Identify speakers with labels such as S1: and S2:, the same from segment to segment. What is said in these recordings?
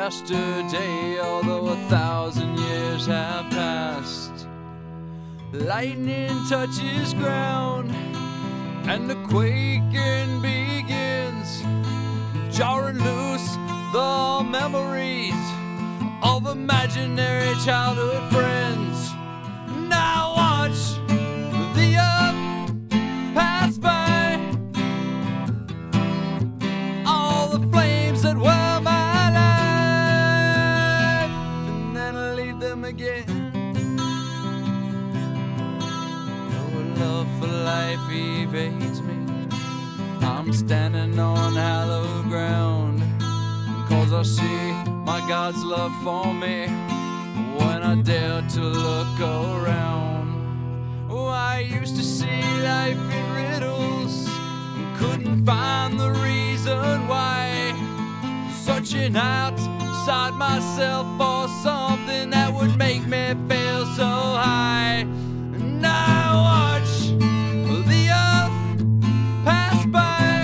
S1: yesterday, although 1,000 years have passed. Lightning touches ground and the quaking begins, jarring loose the memories of imaginary childhood friends. Now watch the earth pass by, all the flames that were my life, and then I leave them again. No love for life evades me. I'm standing on hallowed ground, 'cause I see my God's love for me when I dare to look around. Oh, I used to see life in riddles, couldn't find the reason why, searching outside myself for something that would make me feel so high. Now watch the earth pass by,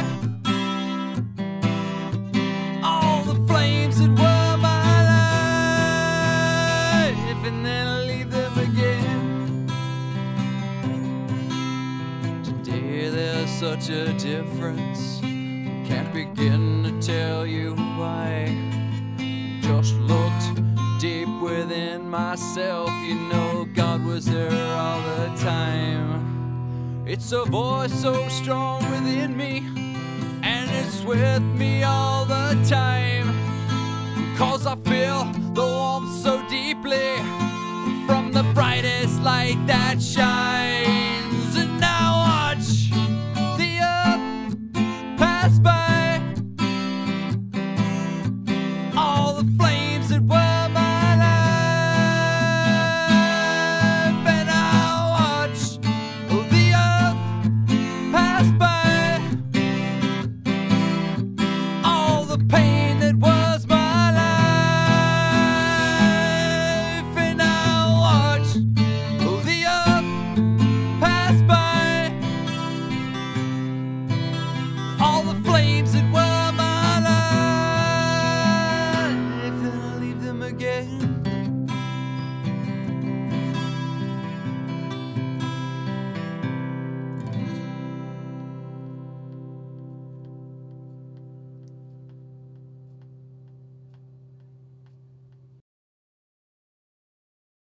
S1: all the flames that were my life, and then I leave them again. Today there's such a difference, can't begin to tell you why. Just looked deep within myself, you know God was there all the time. It's a voice so strong within me, and it's with me all the time, 'cause I feel the warmth